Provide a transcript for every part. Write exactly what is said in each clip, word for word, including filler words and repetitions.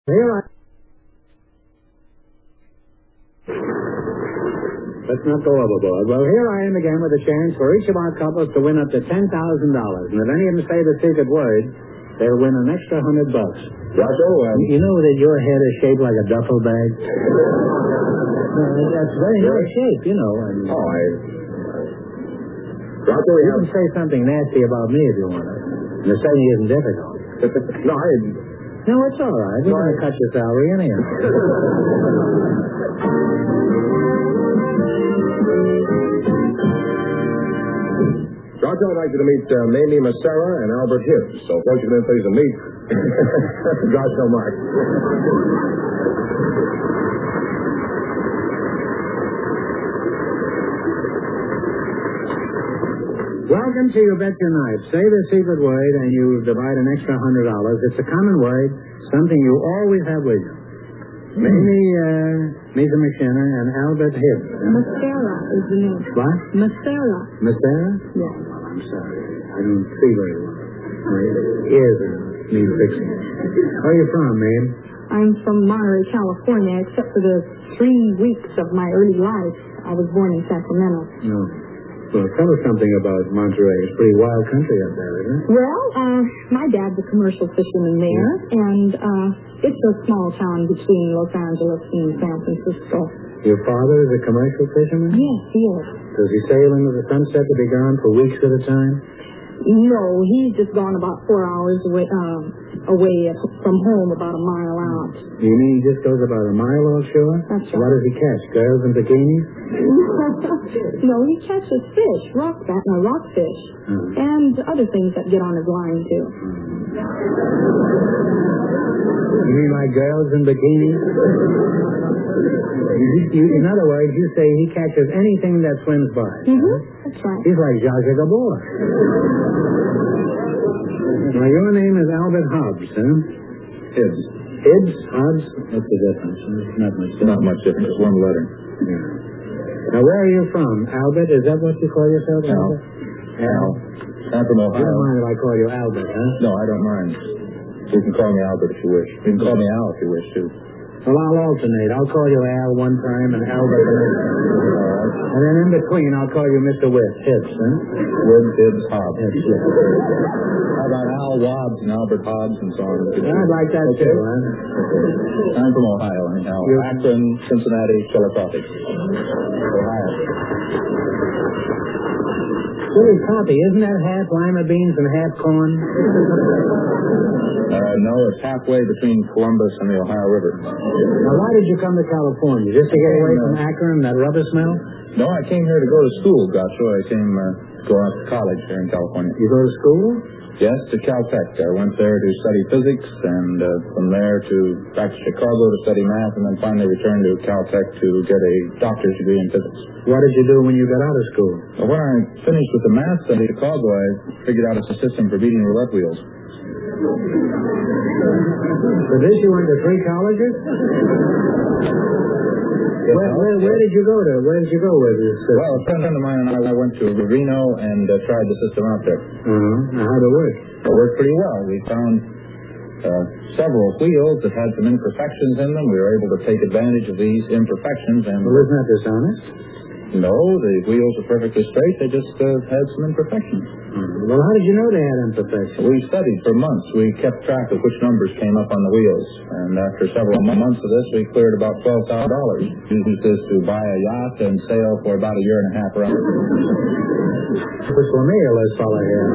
Here I... Let's not go overboard. Well, here I am again with a chance for each of our couples to win up to ten thousand dollars. And if any of them say the secret word, they'll win an extra hundred bucks. Rocco, um... You know that your head is shaped like a duffel bag? No, that's very nice shape, you know. And... Oh, I... Rocco, you have... can say something nasty about me if you want to. And the saying isn't difficult. no, I... No, it's all right. We're going to cut your salary anyhow. Rocco, I'd like you to meet uh, Mamie Massera and Albert Hibbs. So, folks, you can please meet Groucho Marx. Welcome to You Bet Your Knife. Say the secret word and you divide an extra hundred dollars. It's a common word, something you always have with you. Mamie, uh, Misa McShinner and Albert Hibbs. Massera is the name. What? Massera. Massera? Yes. I'm sorry. I don't see very well. My ears are need fixing. Where are you from, Mame? I'm from Monterey, California, except for the three weeks of my early life. I was born in Sacramento. No. Well, tell us something about Monterey. It's pretty wild country up there, isn't it? Well, uh, my dad's a commercial fisherman there, yeah. and uh, it's a small town between Los Angeles and San Francisco. Your father is a commercial fisherman? Yes, he is. Does he sail into the sunset to be gone for weeks at a time? No, he's just gone about four hours away, uh, away from home, about a mile out. You mean he just goes about a mile offshore? That's right. What does he catch? Girls in bikinis? No, he catches fish, rock bat, no, rockfish, uh-huh. and other things that get on his line, too. You mean like girls in bikinis? you, you, in other words, you say he catches anything that swims by. Mm-hmm, that's right. He's like Zsa Zsa Gabor. Now, your name is Albert Hobbs, huh? Hibbs. Hibbs? Hobbs? What's the difference? Not much difference. Not much difference. One letter. Yeah. Now, where are you from? Albert? Is that what you call yourself, Al. Albert? Al. I'm from Ohio. You don't mind if I call you Albert, huh? No, I don't mind. You can call me Albert if you wish. You can call me Al if you wish, too. Well, I'll alternate. I'll call you Al one time and Albert the next time. And then in between, I'll call you Mister Witt. Hibbs, huh? Witt, Hibbs, Hobbs. Hibbs, yeah. How about Al Wobbs and Albert Hobbs and so on? Yeah, I'd like that, okay. too, huh? Okay. I'm from Ohio, anyhow. You're... Akron, Cincinnati, Chillicothe. Ohio. Chillicothe, isn't that half lima beans and half corn? Uh, no, it's halfway between Columbus and the Ohio River. Now, why did you come to California? Just to get away from Akron and that rubber smell? No, I came here to go to school, Groucho. I came uh, go out to college here in California. You go to school? Yes, to Caltech. I went there to study physics, and uh, from there to back to Chicago to study math, and then finally returned to Caltech to get a doctor's degree in physics. What did you do when you got out of school? Well, when I finished with the math study in Chicago, I figured out a system for beating roulette wheels. For this, you went to three colleges? Where, where, where did you go to? Where did you go with this system? Well, a friend of mine and I went to Reno and uh, tried the system out there. Uh-huh. Now, how'd it work? It worked pretty well. We found uh, several wheels that had some imperfections in them. We were able to take advantage of these imperfections. And well, isn't that dishonest? No, the wheels are perfectly straight. They just uh, had some imperfections. Mm-hmm. Well, how did you know they had imperfections? We studied for months. We kept track of which numbers came up on the wheels. And after several months of this, we cleared about twelve thousand dollars. Used this to buy a yacht and sail for about a year and a half around. Which will nail this fellow here.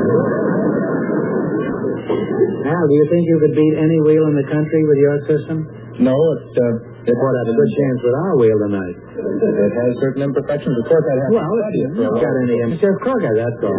Now, do you think you could beat any wheel in the country with your system? No, it... Uh, It would have a good chance with our wheel tonight. It has certain imperfections. Of course, I'd have well, to study it. Well, it's got any... It's just crooked, that's all.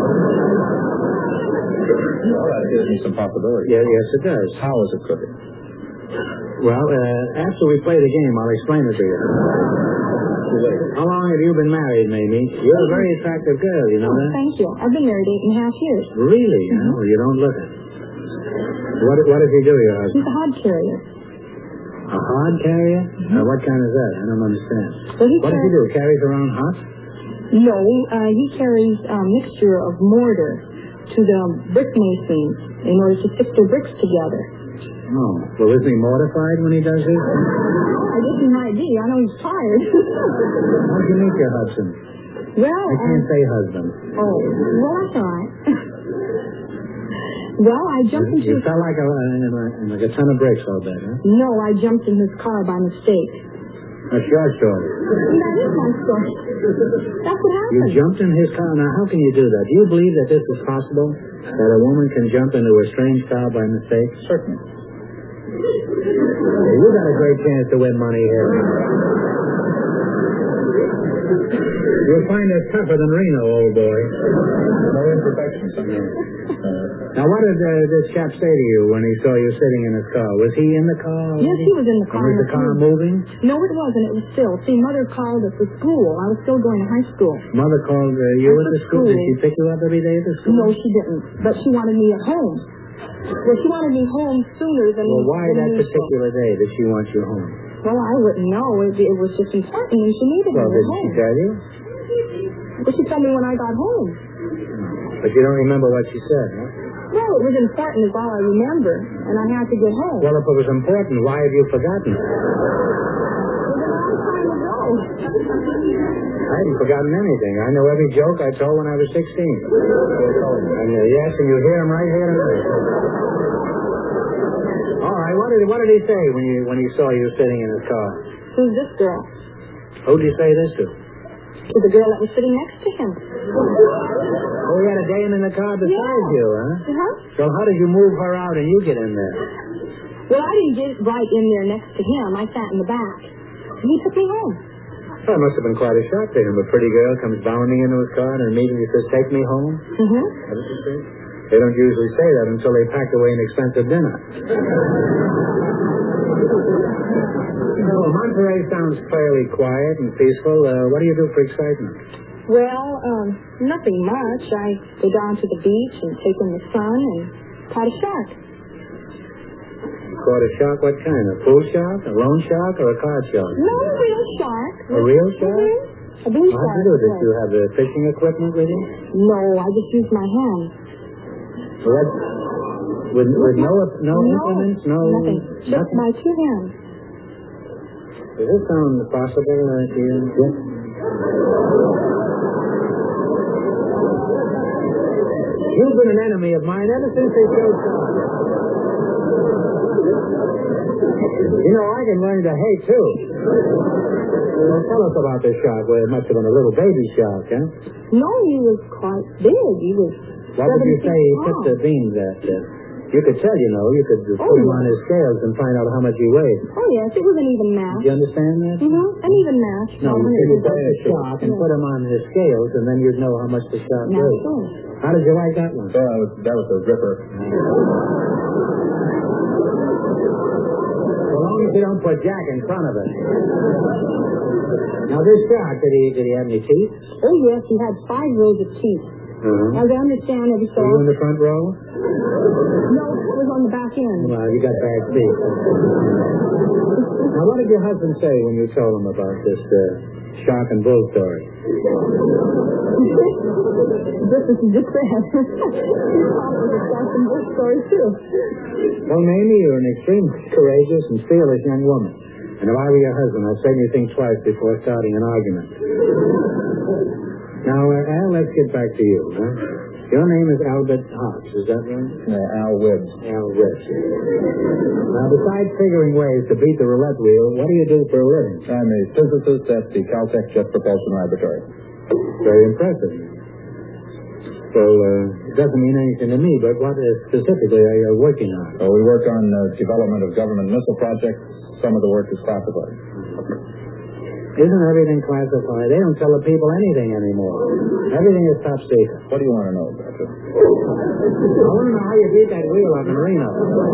Well, that gives me some possibility. Yeah, yes, it does. How is it crooked? Well, uh, after we play the game, I'll explain it to you. How long have you been married, Mamie? You're a very attractive girl, you know oh, that? Thank you. I've been married eight and a half years. Really? Mm-hmm. Well, you don't look it. What, what does he do, your husband? He's a hod carrier. A hod carrier? Mm-hmm. Now, what kind is that? I don't understand. Well, he what car- does he do? Carries around hot? No, uh, he carries a mixture of mortar to the brick masons in order to stick their bricks together. Oh. Well, isn't he mortified when he does this? I guess he might be. I know he's tired. How'd you meet your husband? Well, You can't um, say husband. oh, well, that's all right. Well, I jumped You, into you his... felt like a, uh, like a ton of bricks all day, huh? No, I jumped in his car by mistake. That's your story. That is my story. That's what You happened. jumped in his car. Now, how can you do that? Do you believe that this is possible? That a woman can jump into a strange car by mistake? Certainly. Hey, you got a great chance to win money here. You'll find us tougher than Reno, old boy. No imperfections. Now, what did uh, this chap say to you when he saw you sitting in his car? Was he in the car? Yes, he was in the car. And was the car moving? No, it wasn't. It was still. See, Mother called us to school. I was still going to high school. Mother called uh, you At at the the school. school. Did she pick you up every day at the school? No, she didn't. But she wanted me at home. Well, she wanted me home sooner than... Well, why than that usual. particular day did she want you home? Well, I wouldn't know. It, it was just important, and she needed Well, me at didn't she home. tell you? Well, she told me when I got home. But you don't remember what she said, huh? Well, it was important is all I remember, and I had to get home. Well, if it was important, why have you forgotten it? It was a long time ago. I haven't forgotten anything. I know every joke I told when I was sixteen. And, uh, yes, and you hear him right here tonight. All right, what did, what did he say when you when he saw you sitting in his car? Who's this girl? Who'd he say this to? To the girl that was sitting next to him. Oh, he had a dame in the car beside Yeah. you, huh? Uh-huh. So how did you move her out and you get in there? Well, I didn't get right in there next to him. I sat in the back. And he took me home. Well, it must have been quite a shock to him. A pretty girl comes bounding into his car and immediately says, "Take me home." Mm-hmm. What did you say? They don't usually say that until they packed away an expensive dinner. Well, Monterey sounds fairly quiet and peaceful. Uh, what do you do for excitement? Well, um, nothing much. I go down to the beach and take in the sun and caught a shark. You caught a shark? What kind? A pool shark? A loan shark? Or a card shark? No, a real shark. A real shark? Mm-hmm. A blue How shark. did you do? Did yes. you have the fishing equipment with you? No, I just used my hands. Well, that, with, with no no implements? No, nothing. Just nothing? my two hands. Does this sound possible uh, to you? Yes. You've been an enemy of mine ever since they showed sharks. You know, I can learn to hate, too. Well, tell us about this shark. Well, it must have been a little baby shark, huh? No, he was quite big. He was What would you seventy say he feet took long. the beans at? Uh, you could tell, you know. You could uh, Oh, put him yeah. on his scales and find out how much he weighed. Oh, yes, it was an even match. Do you understand that? Mm-hmm. An even match. No, you Well, could it was take the shark and yeah. put him on his scales, and then you'd know how much the shark Now, weighed. sure. How did you like that one? Well, that was, that was a ripper. So long as you don't put Jack in front of it. Now, this shark, did he, did he have any teeth? Oh, yes, he had five rows of teeth. Uh-huh. As I understand every so Were you in often. the front row? No, it was on the back end. Well, you got bad teeth. Now, what did your husband say when you told him about this uh, shark and bull story? This is just sad. It's got some good story, too. Well, Mamie, you're an extremely courageous and fearless young woman. And if I were your husband, I'd certainly think twice before starting an argument. Now, uh, Al, let's get back to you, huh? Your name is Albert Hobbs, is that right? Uh, Al Wibbs. Al Wibbs. Now, besides figuring ways to beat the roulette wheel, what do you do for a living? I'm a physicist at the Caltech Jet Propulsion Laboratory. Very impressive. So, uh, it doesn't mean anything to me, but what uh, specifically are you working on? So we work on uh, development of government missile projects. Some of the work is classified. Isn't everything classified? They don't tell the people anything anymore. Everything is top secret. What do you want to know about it? I want to know how you beat that wheel up in Reno.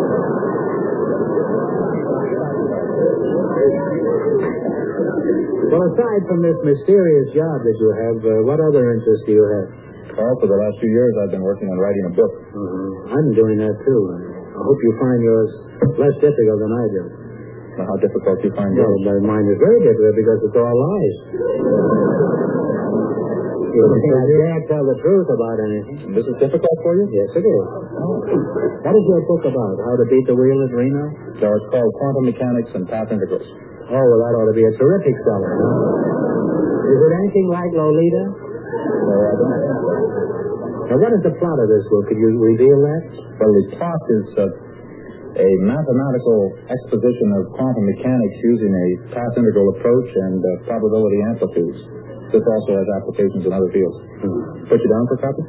Well, aside from this mysterious job that you have, uh, what other interests do you have? Well, for the last few years, I've been working on writing a book. Uh-huh. I've been doing that, too. I hope you find yours less difficult than I do. Well, how difficult do you find Well, yours? my mine is very difficult because it's all lies. You think I dare tell the truth about anything? This is difficult for you? Yes, it is. Oh. What is your book about? How to beat the wheel at Reno? So it's called Quantum Mechanics and Path Integrals. Oh, well, that ought to be a terrific seller, huh? Is it anything like Lolita? No, I don't think so. Now, what is the plot of this book? Could you reveal that? Well, the plot is uh, a mathematical exposition of quantum mechanics using a path integral approach and uh, probability amplitudes. This also has applications in other fields. Hmm. Put you down for a copy?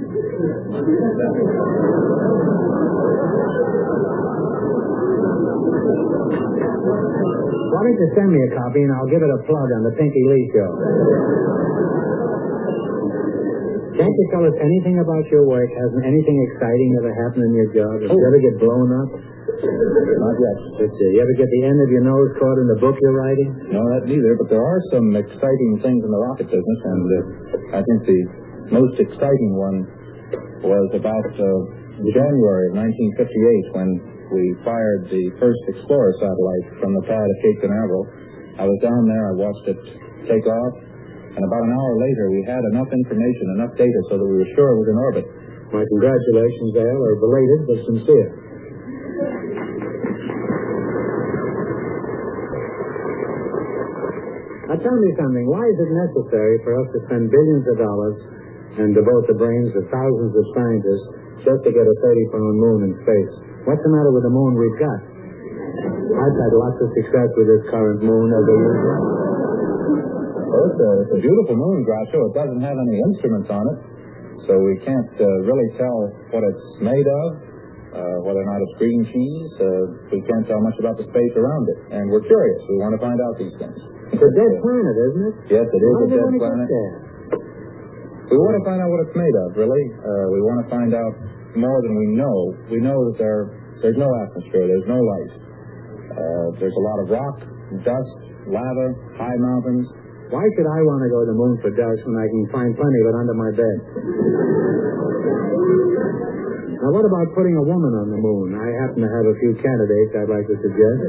Why don't you send me a copy and I'll give it a plug on the Pinky Lee Show. Can't you tell us anything about your work? Hasn't anything exciting ever happened in your job? Did you ever get blown up? Not yet. Did you ever get the end of your nose caught in the book you're writing? No, that neither, but there are some exciting things in the rocket business, and uh, I think the most exciting one was about uh, January of nineteen fifty-eight when we fired the first Explorer satellite from the pad at Cape Canaveral. I was down there, I watched it take off, and about an hour later we had enough information, enough data so that we were sure it was in orbit. My congratulations, Al, are belated but sincere. Now tell me something. Why is it necessary for us to spend billions of dollars and devote the brains of thousands of scientists just to get a thirty-pound moon in space? What's the matter with the moon we've got? I've had lots of success with this current moon as a usual. Well, it's a, it's a beautiful moon, Groucho. It doesn't have any instruments on it, so we can't uh, really tell what it's made of, uh, whether or not it's green cheese. Uh, we can't tell much about the space around it, and we're curious. We want to find out these things. It's a dead planet, isn't it? Yes, it is How a did dead it planet. get there? We want to find out what it's made of, really. Uh, we want to find out more than we know. We know that there there's no atmosphere, there's no light. Uh, there's a lot of rock, dust, lava, high mountains. Why should I want to go to the moon for dust when I can find plenty of it under my bed? Now, what about putting a woman on the moon? I happen to have a few candidates I'd like to suggest.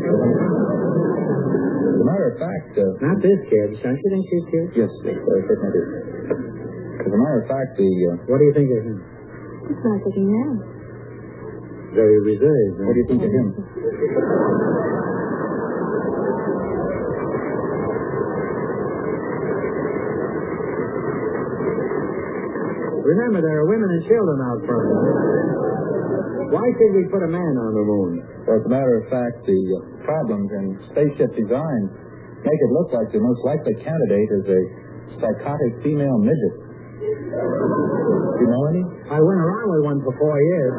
As a matter of fact... Uh, Not this kid. Don't you think she's cute? yes, yes, I certainly do. As a matter of fact, the... Uh, What do you think of him? It's nice looking man. Very reserved. what do you think of him? Remember, there are women and children out front. Why should we put a man on the moon? Well, as a matter of fact, the uh, problems in spaceship design make it look like the most likely candidate is a psychotic female midget. Do you know any? I went around with one for four years.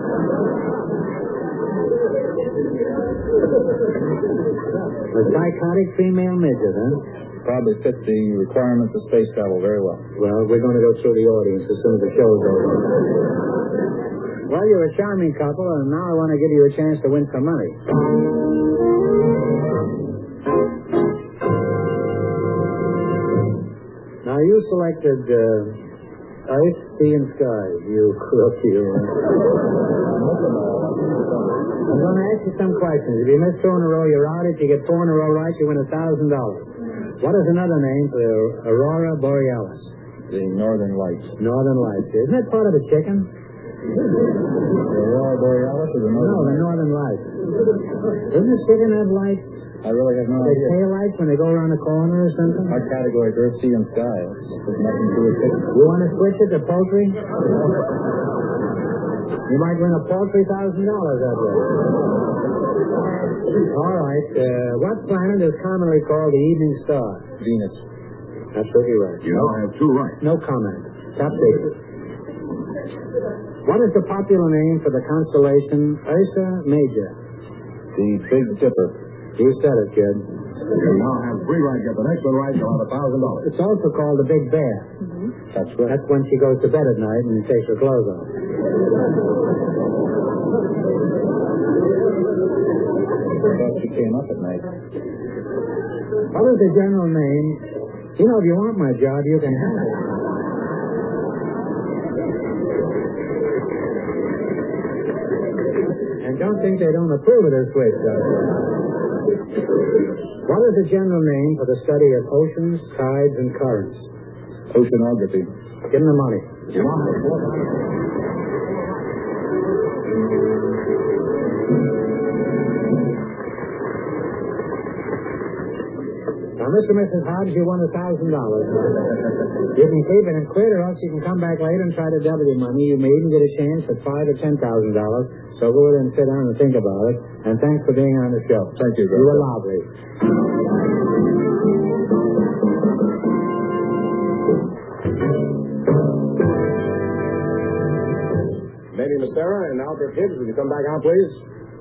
A psychotic female midget, huh? Probably fit the requirements of space travel very well. Well, we're going to go through the audience as soon as the show's over. Well, you're a charming couple, and now I want to give you a chance to win some money. Now, you selected uh, ice, sea, and sky. You crook, you. I'm going to ask you some questions. If you miss two in a row, you're out. If you get four in a row right, you win a thousand dollars. What is another name for the Aurora Borealis? The Northern Lights. Northern Lights. Isn't that part of a chicken? The Aurora Borealis or the Northern No, the Lights? Northern Lights. Doesn't the chicken have lights? I really have no They idea. tail lights when they go around the corner or something? Our category is Earth, Sea, and Sky. There's nothing to do with it. You want to switch it to poultry? You might win a paltry thousand dollars that way. All right. Uh, what planet is commonly called the evening star? Venus. Absolutely right. You now have two right. No comment. Top secret. What is the popular name for the constellation Ursa Major? The Big Dipper. You said it, kid. You now have three right. Get the next one right, you'll have a thousand dollars. It's also called the Big Bear. That's right. That's when she goes to bed at night and takes her clothes off. I thought she came up at night. What is the general name? You know, if you want my job, you can have it. And don't think they don't approve of this switch, though. What is the general name for the study of oceans, tides, and currents? Oceanography. Give him the money. You want the four Now, Mister and Missus Hobbs, you won a thousand dollars. You can keep it and quit, or else you can come back later and try to double your money. You may even get a chance at five or ten thousand dollars. So go ahead and sit down and think about it. And thanks for being on the show. Thank you, You were lovely. Maybe Miss Sarah and Albert Hibbs, will you come back out, please?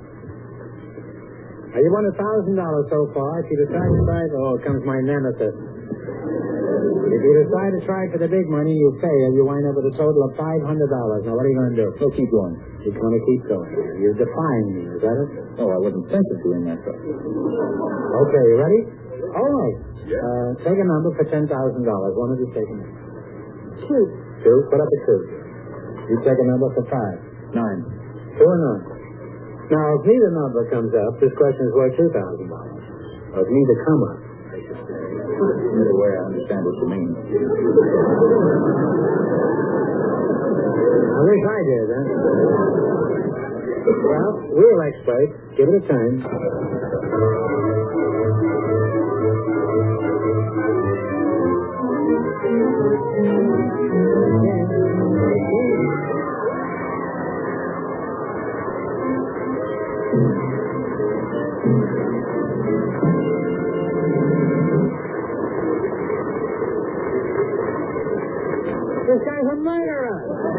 Now, you won a thousand dollars so far. If you decide to try, oh, comes my nemesis. If you decide to try for the big money, you fail. You wind up with a total of five hundred dollars. Now, what are you going to do? We'll keep going. You're going to keep going. You're defying me. Is that it? Oh, I wouldn't think of doing that, sir. Okay, you ready? All right. Yeah. Uh, take a number for ten thousand dollars. One of you take a number. Two. Two. Put up a two. You take a number for five. Nine. Two or none. Now, if neither number comes up, this question is worth two thousand dollars. Or if neither come up, I should say. Either way, I understand what you mean. I wish I did, huh? Well, we'll exploit. Give it a time. This guy's a murderer.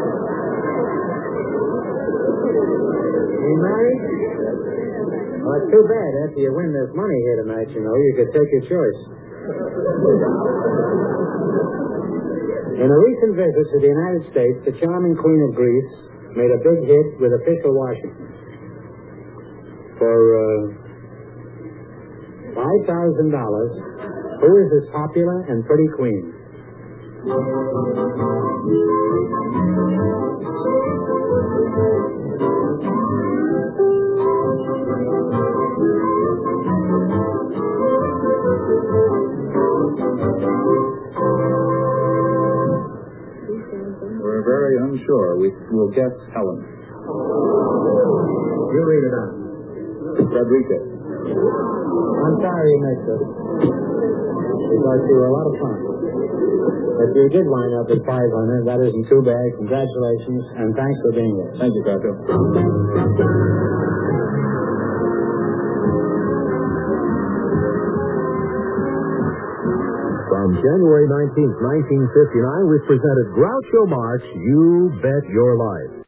You married? Well, it's too bad. After you win this money here tonight, you know, you could take your choice. In a recent visit to the United States, the charming Queen of Greece made a big hit with official Washington. For uh, five thousand dollars, who is this popular and pretty queen? We're very unsure. We will guess Helen. You read it out. Rodriguez. I'm sorry you missed it. Because you were a lot of fun. But you did wind up at five hundred. That isn't too bad. Congratulations, and thanks for being here. Thank you, Doctor. From January nineteenth, nineteen fifty-nine, we've presented Groucho Marx, You Bet Your Life.